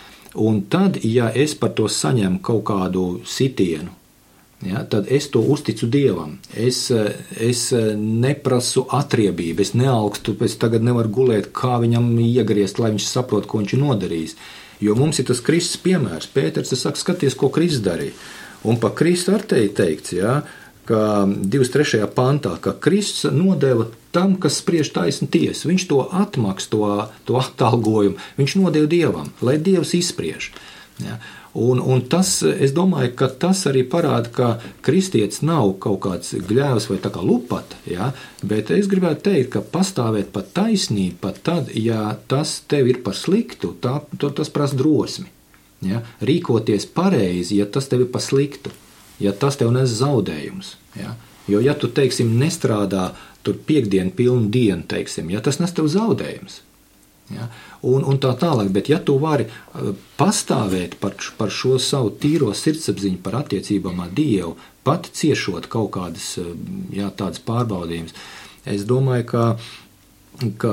Un tad, ja es par to saņemu kaut kādu sitienu, ja, tad es to uzticu Dievam. Es, es neprasu atriebību, es nealkstu, es tagad nevaru gulēt, kā viņam iegriezt, lai viņš saprot, ko viņš ir nodarījis. Jo mums ir tas Kristus piemērs. Pēters saka, skaties, ko Kristus darīja. Un pa Kristu ar te teikts, ja, ka divdesmit trešajā pantā, ka Kristus nodeva tam, kas spriež taisnu tiesu. Viņš to atmaks, to, to atalgojumu, viņš nodeva Dievam, lai Dievs izspriež. Ja. Un, un tas, es domāju, ka tas arī parāda, ka kristietis nav kaut kāds gļēvs vai tā kā lupata, ja? Bet es gribētu teikt, ka pastāvēt par taisnību, pat tad, ja tas tev ir par sliktu, tā, to, tas prasa drosmi. Ja? Rīkoties pareizi, ja tas tev ir par sliktu, ja tas tev nes zaudējums. Ja? Jo, ja tu, teiksim, nestrādā tur piekdienu pilnu dienu, teiksim, ja tas nes tev zaudējums. Ja? Un, un tā tālāk, bet ja tu vari pastāvēt par, par šo savu tīro sirdsapziņu, par attiecībām ar Dievu, pat ciešot kaut kādas, jā, tādas pārbaudījumus, es domāju, ka, ka,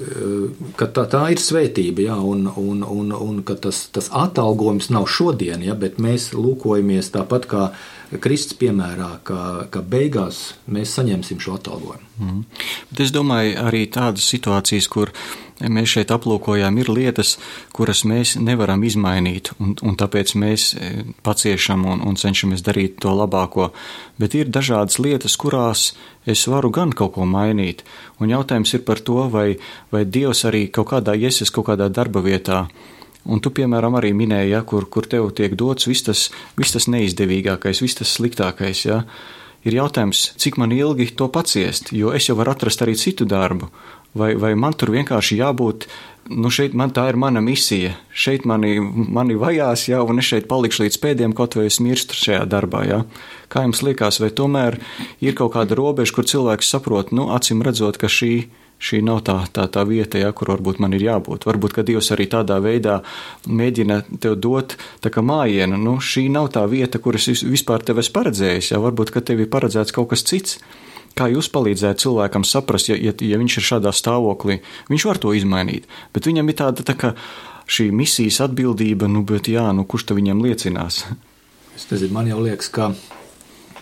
ka tā, tā ir svētība, jā, un, un, un, un ka tas, tas atalgojums nav šodien, ja, bet mēs lūkojamies tāpat kā Kristus piemērā, ka, ka beigās mēs saņemsim šo atalgojumu. Mm. Bet es domāju arī tādas situācijas, kur mēs šeit aplūkojām, ir lietas, kuras mēs nevaram izmainīt, un, un tāpēc mēs paciešam un, un cenšamies darīt to labāko. Bet ir dažādas lietas, kurās es varu gan kaut ko mainīt. Un jautājums ir par to, vai, vai Dievs arī kaut kādā iesaist kaut kādā darba vietā. Un tu, piemēram, arī minēji, ja, kur, kur tev tiek dots viss tas, viss tas neizdevīgākais, viss tas sliktākais, ja. Ir jautājums, cik man ilgi to paciest, jo es jau varu atrast arī citu darbu. Vai, vai man tur vienkārši jābūt, nu šeit man tā ir mana misija, šeit mani, mani vajās, jā, un es šeit palikšu līdz pēdējiem, kaut vai es mirstu šajā darbā, jā. Kā jums liekas, vai tomēr ir kaut kāda robeža, kur cilvēks saprot, nu, acim redzot, ka šī, šī nav tā, tā, tā vieta, jā, kur varbūt man ir jābūt. Varbūt, ka Dievs arī tādā veidā mēģina tev dot tā kā mājienu, nu, šī nav tā vieta, kuras vispār tev es paredzējis, jā, varbūt, ka tev ir paredzēts kaut kas cits. Kā jūs palīdzētu cilvēkam saprast, ja, ja, ja viņš ir šādā stāvoklī, viņš var to izmainīt, bet viņam ir tāda tā kā šī misijas atbildība, nu, bet jā, nu, kurš te viņam liecinās? Es nezinu, man jau liekas, ka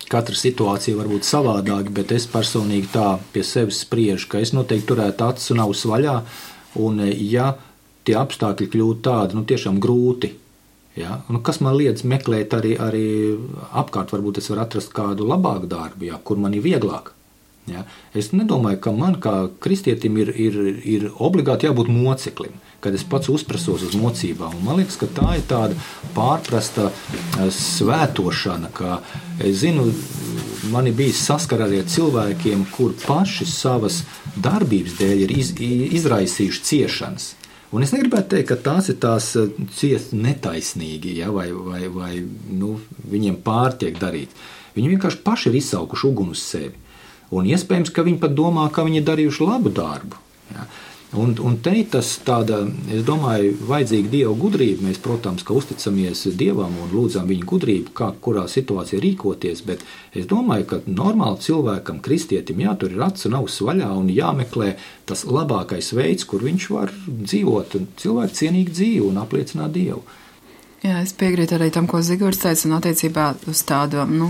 katra situācija var būt savādāka, bet es personīgi tā pie sevis spriežu, ka es noteikti turētu acis un ausis vaļā, un ja tie apstākļi kļūtu tādi, nu tiešām grūti, ja, nu, kas man liedz meklēt arī, arī apkārt, varbūt es varu atrast kādu labāku darbu, ja, kur man ir vieglāk. Ja. Es nedomāju, ka man kā kristietim ir, ir, ir obligāti jābūt moceklim, kad es pats uzprasos uz mocībām. Un man liekas, ka tā ir tāda pārprasta svētošana, ka es zinu, man ir bijis saskara arī ar cilvēkiem, kur paši savas darbības dēļ ir iz, izraisījuši ciešanas. Un es negribētu teikt, ka tās ir tās ciest netaisnīgi, ja, vai, vai, vai nu, viņiem pārtiek darīt. Viņi vienkārši paši ir izsaukuši uguni uz sevi. Un iespējams, ka viņi pat domā, ka viņi ir darījuši labu darbu. Ja. Un, un te tas tāda, es domāju, vajadzīga Dieva gudrība. Mēs, protams, ka uzticamies Dievam un lūdzam viņa gudrību, kā kurā situācijā rīkoties, bet es domāju, ka normāli cilvēkam, kristietim jātur ir acis un ausis vaļā un jāmeklē tas labākais veids, kur viņš var dzīvot un cilvēku cienīgu dzīvi un apliecināt Dievu. Jā, es piekrītu arī tam, ko Zigords teica, un attiecībā uz tādu, nu,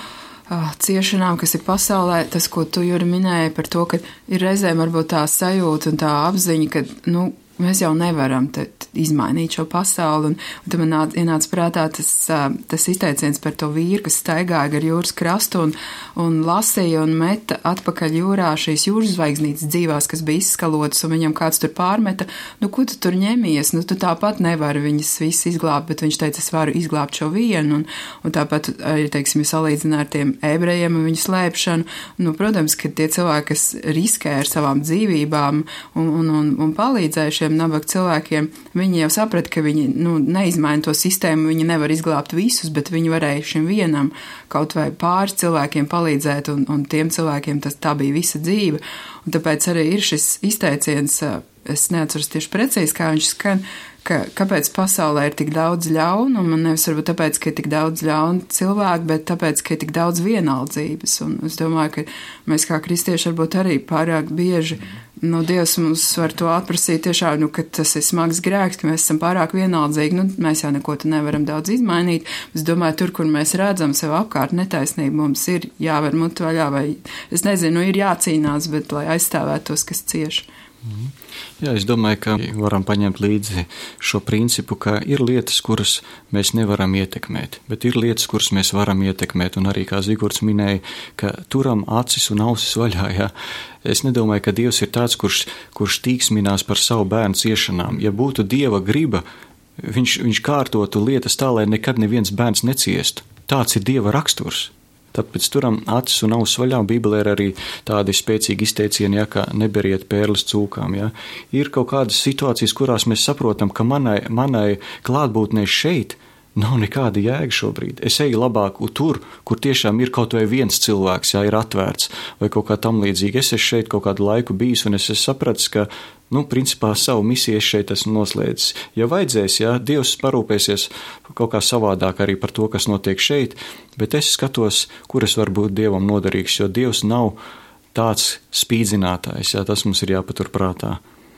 ciešanām, kas ir pasaulē, tas, ko tu, Juri, minēji par to, ka ir reizēm varbūt tā sajūta un tā apziņa, ka, nu, mēs jau nevaram te, izmainīt šo pasauli, un, un tad man nāc, ienāca prātā tas, tas izteiciens par to vīru, kas staigāja gar jūras krastu un, un lasīja un meta atpakaļ jūrā šīs jūras zvaigznītes dzīvās, kas bija izskalotas, un viņam kāds tur pārmeta, nu, ko tu tur ņemies, nu, tu tāpat nevari viņas visas izglābt, bet viņš teica, es varu izglābt šo vienu, un, un tāpat arī, teiksim, salīdzināt ar tiem ebrejiem un viņu slēpšanu, nu, protams, ka tie cilvēki, kas riskē ar savām dzīvībām un, un, un, un palīdzēja šiem nabaga cilvēkiem, viņi jau saprata, ka viņi, nu, neizmaina to sistēmu, viņi nevar izglābt visus, bet viņi varēja šim vienam kaut vai pāris cilvēkiem palīdzēt, un, un tiem cilvēkiem tas tā bija visa dzīve. Un tāpēc arī ir šis izteiciens, es neatceros tieši precīzi, kā viņš skan, ka kāpēc pasaulē ir tik daudz ļaunu, un man nevis varbūt tāpēc, ka ir tik daudz ļaunu cilvēku, bet tāpēc, ka ir tik daudz vienaldzības. Un es domāju, ka mēs kā kristieši varbūt arī pārāk bieži, nu, Dievs mums var to atprasīt tiešām, nu, ka tas ir smags grēks, ka mēs esam pārāk vienaldzīgi, nu, mēs jau neko tu nevaram daudz izmainīt. Es domāju, tur, kur mēs redzam sev apkārt netaisnību, mums ir jāver mutu vaļā, vai, es nezinu, nu, ir jācīnās, bet lai aizstāvētu tos, kas cieši. Mm. Jā, es domāju, ka varam paņemt līdzi šo principu, ka ir lietas, kuras mēs nevaram ietekmēt, bet ir lietas, kuras mēs varam ietekmēt, un arī, kā Zigords minēja, ka turam acis un ausis vaļā, jā. Es nedomāju, ka Dievs ir tāds, kurš, kurš tīksminās par savu bērnu ciešanām. Ja būtu Dieva griba, viņš, viņš kārtotu lietas tā, lai nekad neviens bērns neciestu. Tāds ir Dieva raksturs. Tāpēc turam acis un ausis vaļā, un Bībelē ir arī tādi spēcīgi izteicieni, ja, ka neberiet pērles cūkām. Ja. Ir kaut kādas situācijas, kurās mēs saprotam, ka manai, manai klātbūtnei šeit nav nekāda jēga šobrīd. Es eju labāk tur, kur tiešām ir kaut vai viens cilvēks, ja ir atvērts, vai kaut kā tam līdzīgi. Es esmu šeit kaut kādu laiku bijis, un es esmu sapratis, ka, nu, principā savu misiju es šeit esmu noslēdzis. Ja vajadzēs, ja, Dievs parūpēsies kaut kā savādāk arī par to, kas notiek šeit, bet es skatos, kur es varu būt Dievam noderīgs, jo Dievs nav tāds spīdzinātājs, ja, tas mums ir jāpatur prātā.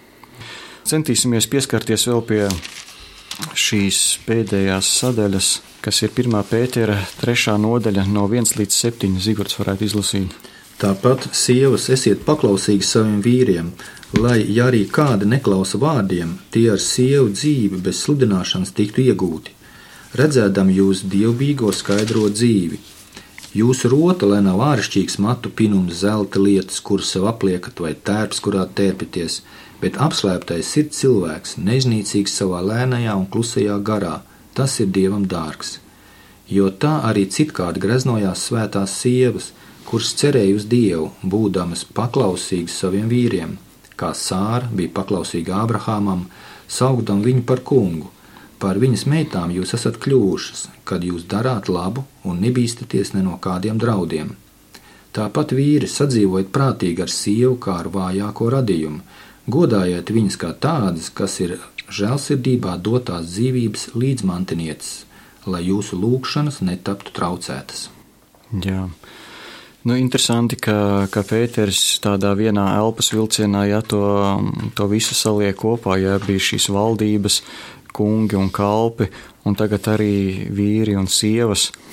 Centīsimies pieskarties vēl pie šīs pēdējās sadaļas, kas ir pirmā Pētera trešā nodaļa no viens līdz septiņi. Zigords varētu izlasīt. Tāpat, sievas, esiet paklausīgi saviem vīriem, lai, ja arī kādi neklausa vārdiem, tie ar sievu dzīvi bez sludināšanas tiktu iegūti, redzēdam jūs dievbijīgo skaidro dzīvi. Jūsu rota, lai nav āršķirīgs matu pinums, zelta lietas, kuras sev apliekat, vai tērps, kurā tērpities, bet apslēptais ir cilvēks, neiznīcīgs savā lēnajā un klusajā garā. Tas ir Dievam dārgs. Jo tā arī citkārt greznojās svētās sievas, kuras cerēja uz Dievu, būdamas paklausīgas saviem vīriem, kā Sāra bija paklausīga Ābrahamam, saukdam viņu par kungu. Par viņas meitām jūs esat kļuvušas, kad jūs darāt labu un nebīstaties ne no kādiem draudiem. Tāpat vīri sadzīvojiet prātīgi ar sievu kā ar vājāko radījumu, godājiet viņas kā tādas, kas ir žēlsirdībā dotās dzīvības līdzmantinieces, lai jūsu lūgšanas netaptu traucētas. Jā. Nu, interesanti, ka, ka Pēters tādā vienā elpas vilcienā, ja to, to visu saliek kopā, ja bija šīs valdības, kungi un kalpi, un tagad arī vīri un sievas.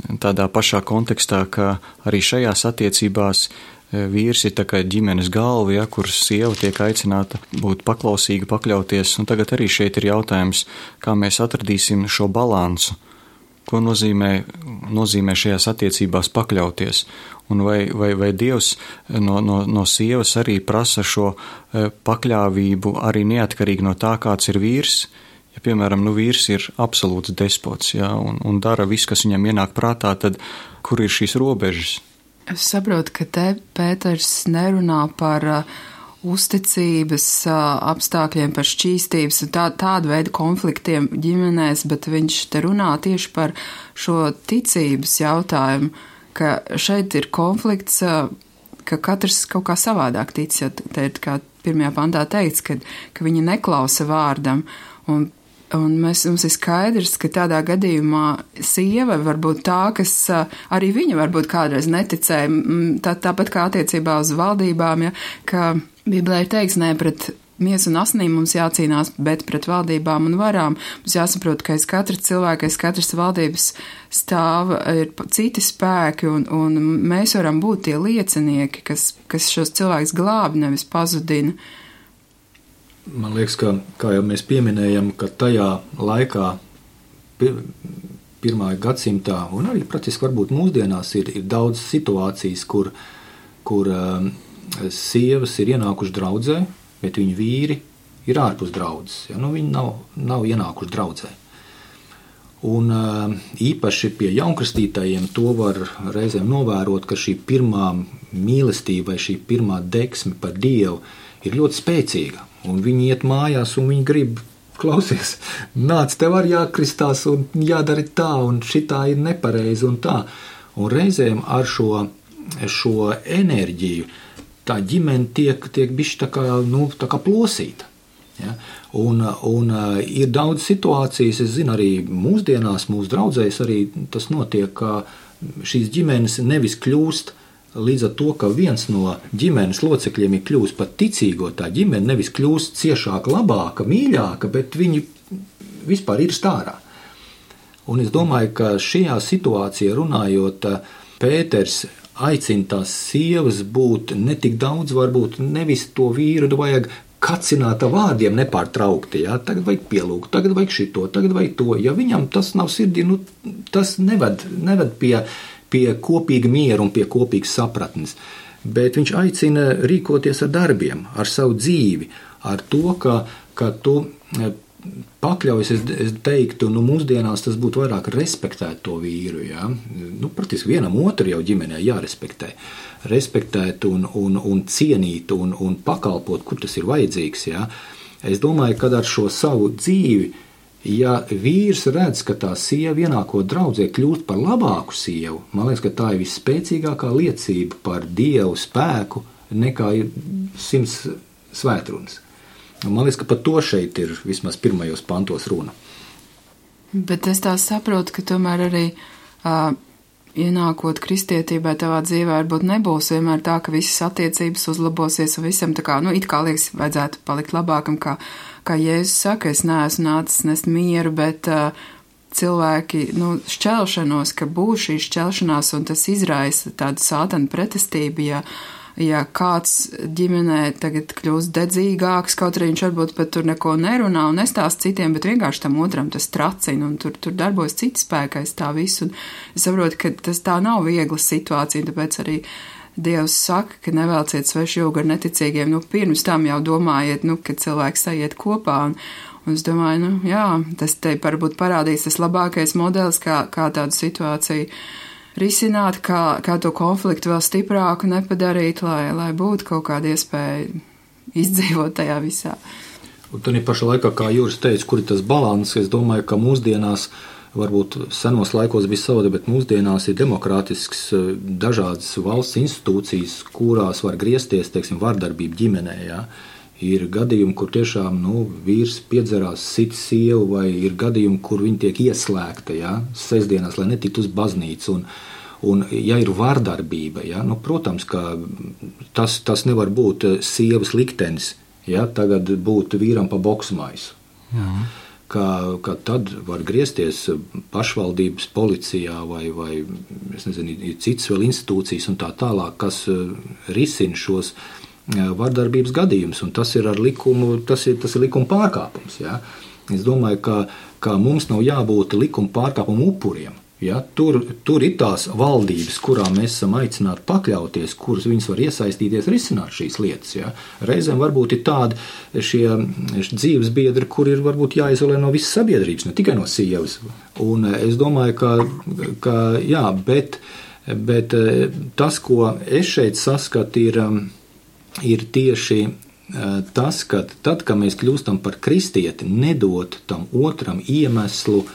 tādā pašā kontekstā, ka arī šajās attiecībās vīrs ir tā kā ģimenes galva, ja, kur sieva tiek aicināta būt paklausīga, pakļauties, un tagad arī šeit ir jautājums, kā mēs atradīsim šo balansu, ko nozīmē, nozīmē šajās attiecībās pakļauties, un vai, vai, vai Dievs no, no, no sievas arī prasa šo pakļāvību arī neatkarīgi no tā, kāds ir vīrs. Ja, piemēram, nu vīrs ir absolūts despots, ja, un, un dara visu, kas viņam ienāk prātā, tad kur ir šīs robežas? Es saprotu, ka te Pēters nerunā par uh, uzticības uh, apstākļiem, par šķīstības un tā, tādu veidu konfliktiem ģimenēs, bet viņš te runā tieši par šo ticības jautājumu, ka šeit ir konflikts, uh, ka katrs kaut kā savādāk tic, ja te ir kā pirmajā pantā teikts, ka, ka viņi neklausa vārdam, un Un mēs, mums ir skaidrs, ka tādā gadījumā sieva var būt tā, kas arī viņa varbūt kādreiz neticēja, tā, tāpat kā attiecībā uz valdībām, ja, ka Bībelē ir teiks, ne pret miesu un asnīm mums jācīnās, bet pret valdībām un varām. Mums jāsaprot, ka aiz katra cilvēka, aiz katras valdības stāv ir citi spēki, un, un mēs varam būt tie liecinieki, kas, kas šos cilvēkus glābi, nevis pazudina. Man liekas, ka, kā jau mēs pieminējam, ka tajā laikā, pirmā gadsimtā, un arī praktiski varbūt mūsdienās, ir, ir daudz situācijas, kur, kur uh, sievas ir ienākuši draudzē, bet viņu vīri ir ārpus draudzes. Ja? Nu, viņi nav, nav ienākuši draudzē. Un uh, īpaši pie jaunkristītājiem to var reizēm novērot, ka šī pirmā mīlestība vai šī pirmā deksme par Dievu ir ļoti spēcīga. Un viņi iet mājās, un viņi grib, klausies, nāc, tev arī jākristās, un jādara tā, un šitā ir nepareizi, un tā. Un reizēm ar šo, šo enerģiju tā ģimene tiek, tiek bišķi tā kā, nu, tā kā plosīta. Ja? Un, un ir daudz situācijas, es zinu, arī mūsdienās, mūsu draudzēs arī tas notiek, ka šīs ģimenes nevis kļūst līdz ar to, ka viens no ģimenes locekļiem ir kļūst pat ticīgo, tā ģimene nevis kļūst ciešāka, labāka, mīļāka, bet viņi vispār ir stārā. Un es domāju, ka šajā situācijā runājot, Pēters aicina tās sievas būt ne tik daudz, varbūt nevis to vīru vajag kacināt ar vārdiem nepārtraukti, ja? Tagad vajag pielūgt, tagad vajag šito, tagad vajag to. Ja viņam tas nav sirdī, nu, tas neved, neved pie pie kopīga miera un pie kopīgas sapratnes, bet viņš aicina rīkoties ar darbiem, ar savu dzīvi, ar to, ka, ka tu pakļaujas, es, es teiktu, nu mūsdienās tas būtu vairāk respektēt to vīru, ja? Nu, praktiski vienam otru jau ģimenē jārespektē, respektēt un, un, un cienīt un, un pakalpot, kur tas ir vajadzīgs, ja? Es domāju, ka ar šo savu dzīvi, ja vīrs redz, ka tā sieva ienākot draudzē kļūst par labāku sievu, man liekas, ka tā ir visspēcīgākā liecība par Dievu spēku nekā simts svētrunas. Man liekas, ka par to šeit ir vismaz pirmajos pantos runa. Bet es tā saprotu, ka tomēr arī uh, ienākot kristietībai tavā dzīvē varbūt nebūs vienmēr tā, ka visas attiecības uzlabosies un visam tā kā, nu, it kā liekas, vajadzētu palikt labākam, kā Kā Jēzus saka, es neesmu nācis nest mieru, bet uh, cilvēki, nu, šķelšanos, ka būs šī šķelšanās, un tas izraisa tādu sātanu pretestību, ja, ja kāds ģimenē tagad kļūst dedzīgāks, kaut arī viņš varbūt pat tur neko nerunā un nestāst citiem, bet vienkārši tam otram tas tracina, un tur, tur darbojas cits spēkais tā visu, un es saprotu, ka tas tā nav viegla situācija, tāpēc arī Dievs saka, ka nevelciet svešu jūgu ar neticīgiem, nu, pirms tam jau domājiet, nu, kad cilvēki sajiet kopā, un, un es domāju, nu, jā, tas te varbūt parādīs tas labākais modelis, kā, kā tādu situāciju risināt, kā, kā to konfliktu vēl stiprāku nepadarīt, lai, lai būtu kaut kāda iespēja izdzīvot tajā visā. Un tad ir paša laikā, kā Jūras teica, kur ir tas balans, es domāju, ka mūsdienās varbūt senos laikos bija savādi, bet mūsdienās ir demokrātisks dažādas valsts institūcijas, kurās var griezties, teiksim, vardarbība ģimenē, ja? Ir gadījumi, kur tiešām, nu, vīrs piedzerās sit sievu, vai ir gadījumi, kur viņi tiek ieslēgta, ja? Sestdienās, lai netiktu uz baznīcu, un, un ja ir vardarbība, ja? Nu, protams, ka tas, tas nevar būt sievas liktenis, ja? Tagad būt vīram pa boksmaisu. Jā. ka, ka tad var griezties pašvaldības policijā vai, vai es nezinu, citas vēl institūcijas un tā tālāk, kas risina šos vardarbības gadījumus, un tas ir ar likumu, tas ir, tas ir likuma pārkāpums. Ja? Es domāju, ka, ka mums nav jābūt likuma pārkāpumu upuriem. Ja, tur, tur ir tās valdības, kurām mēs esam aicināti pakļauties, kuras viņas var iesaistīties, risināt šīs lietas. Ja. Reizēm varbūt ir tādi šie dzīves biedri, kur ir varbūt jāizolē no visas sabiedrības, ne tikai no sievas. Un es domāju, ka, ka jā, bet, bet tas, ko es šeit saskatu, ir, ir tieši tas, ka tad, kad mēs kļūstam par kristieti, nedot tam otram iemeslu,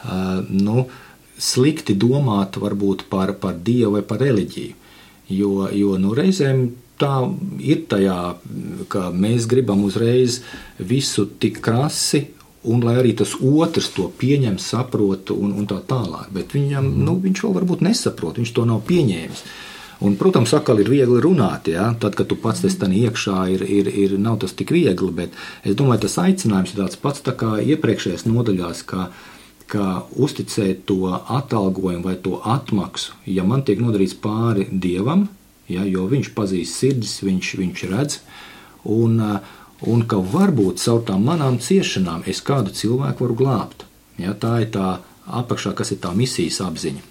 nu, slikti domāt varbūt par, par Dievu vai par reliģiju, jo, jo nu, reizēm tā ir tajā, ka mēs gribam uzreiz visu tik krasi, un lai arī tas otrs to pieņem, saprot un, un tā tālāk, bet viņam, nu, viņš vēl varbūt nesaprot, viņš to nav pieņēmis. Un, protams, atkal ir viegli runāt, ja? Tad, kad tu pats esi tan iekšā, ir, ir, ir, nav tas tik viegli, bet es domāju, tas aicinājums ir tāds pats tā kā iepriekšējās nodaļās, ka ka uzticēt to atalgojumu vai to atmaksu, ja man tiek nodarīts pāri Dievam, ja, jo viņš pazīst sirdis, viņš, viņš redz, un, un ka varbūt caur tām manām ciešanām es kādu cilvēku varu glābt. Ja, tā ir tā apakšā, kas ir tā misijas apziņa.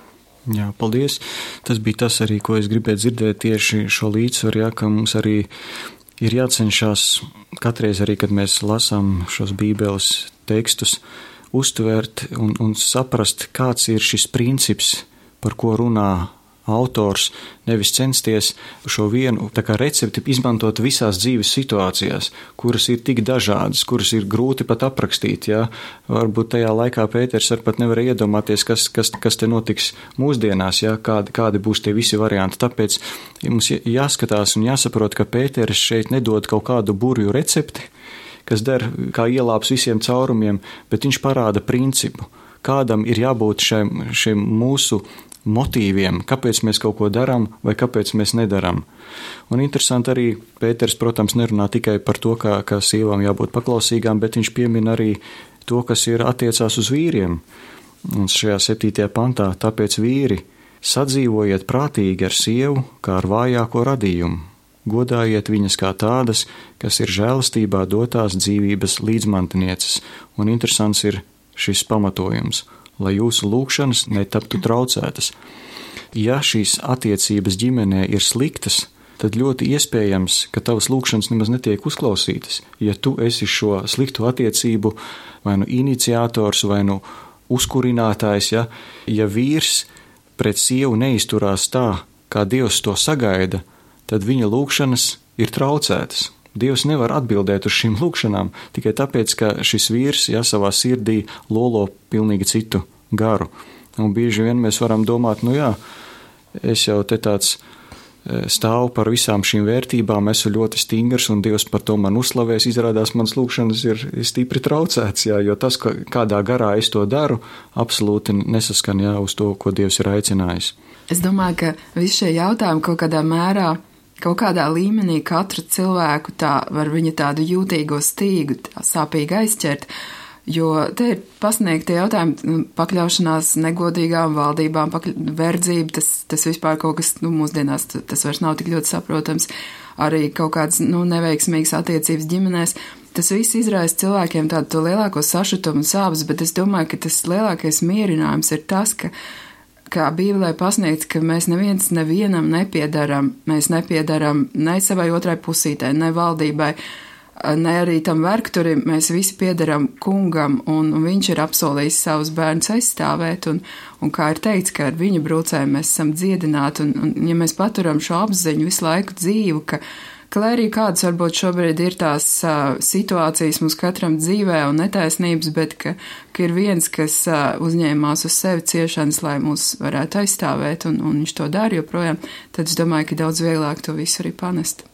Jā, paldies. Tas bija tas arī, ko es gribēju dzirdēt tieši šo līdzsvaru, ja, ka mums arī ir jācenšas katreiz arī, kad mēs lasām šos Bībeles tekstus, uztvērt un, un saprast, kāds ir šis princips, par ko runā autors, nevis censties šo vienu tā kā recepti izmantot visās dzīves situācijās, kuras ir tik dažādas, kuras ir grūti pat aprakstīt. Ja? Varbūt tajā laikā Pēters ar pat nevar iedomāties, kas, kas, kas te notiks mūsdienās, ja? kādi, kādi būs tie visi varianti. Tāpēc mums jāskatās un jāsaprot, ka Pēters šeit nedod kaut kādu burju recepti, kas der kā ielāps visiem caurumiem, bet viņš parāda principu, kādam ir jābūt šiem, šiem mūsu motīviem, kāpēc mēs kaut ko darām vai kāpēc mēs nedaram. Un interesanti arī, Pēters, protams, nerunā tikai par to, kā, kā sievām jābūt paklausīgām, bet viņš piemin arī to, kas ir attiecās uz vīriem. Un šajā septītajā pantā, tāpēc vīri, sadzīvojiet prātīgi ar sievu, kā ar vājāko radījumu. Godājiet viņas kā tādas, kas ir žēlastībā dotās dzīvības līdzmantinieces, un interesants ir šis pamatojums, lai jūsu lūgšanas netaptu traucētas. Ja šīs attiecības ģimenē ir sliktas, tad ļoti iespējams, ka tavas lūgšanas nemaz netiek uzklausītas, ja tu esi šo sliktu attiecību vai nu iniciators, vai nu uzkurinātājs, ja, ja vīrs pret sievu neizturās tā, kā Dievs to sagaida, tad viņa lūgšanas ir traucētas. Dievs nevar atbildēt uz šīm lūgšanām tikai tāpēc, ka šis vīrs, ja, savā sirdī lolo pilnīgi citu garu. Un bieži vien mēs varam domāt, nu jā, es jau te tāds stāvu par visām šīm vērtībām, esmu ļoti stingrs un Dievs par to man uzslavēs, izrādās mans lūgšanas ir stipri traucēts, jā, jo tas, ka, kādā garā es to daru, absolūti nesaskan, jā, uz to, ko Dievs ir aicinājis. Es domāju, ka visi šie jautājumi kaut kādā mērā, kaut kādā līmenī katru cilvēku tā var viņa tādu jūtīgo stīgu tā sāpīgi aizķert, jo te ir pasniegti jautājumi pakļaušanās negodīgām valdībām, pakļ... verdzība, tas, tas vispār kaut kas, nu, mūsdienās tas vairs nav tik ļoti saprotams, arī kaut kādas, nu, neveiksmīgas attiecības ģimenēs. Tas viss izraisa cilvēkiem tādu to lielāko sašutumu un sāpes, bet es domāju, ka tas lielākais mierinājums ir tas, ka kā Bībelē pasniegts, ka mēs neviens nevienam nepiedaram, mēs nepiedaram ne savai otrai pusītei, ne valdībai, ne arī tam vergturim, mēs visi piedaram kungam, un, un viņš ir apsolījis savus bērnus aizstāvēt, un, un kā ir teikts, ka ar viņu brūcēm mēs esam dziedināti, un, un ja mēs paturam šo apziņu visu laiku dzīvu, ka ka lai arī kādas varbūt šobrīd ir tās uh, situācijas mums katram dzīvē un netaisnības, bet ka, ka ir viens, kas uh, uzņēmās uz sevi ciešanas, lai mūs varētu aizstāvēt, un, un viņš to dara joprojām, tad es domāju, ka daudz vieglāk to visu arī panest.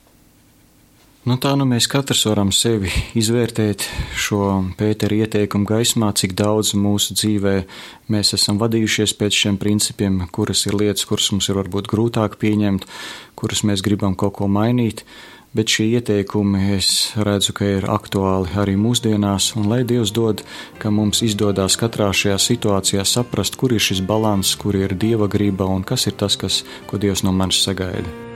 Nu tā nu mēs katrs varam sevi izvērtēt šo Pētera ieteikumu gaismā, cik daudz mūsu dzīvē mēs esam vadījušies pēc šiem principiem, kuras ir lietas, kuras mums ir varbūt grūtāk pieņemt, kuras mēs gribam kaut ko mainīt, bet šie ieteikumi es redzu, ka ir aktuāli arī mūsdienās, un lai Dievs dod, ka mums izdodās katrā šajā situācijā saprast, kur ir šis balanss, kur ir Dieva griba un kas ir tas, kas, ko Dievs no manis sagaida.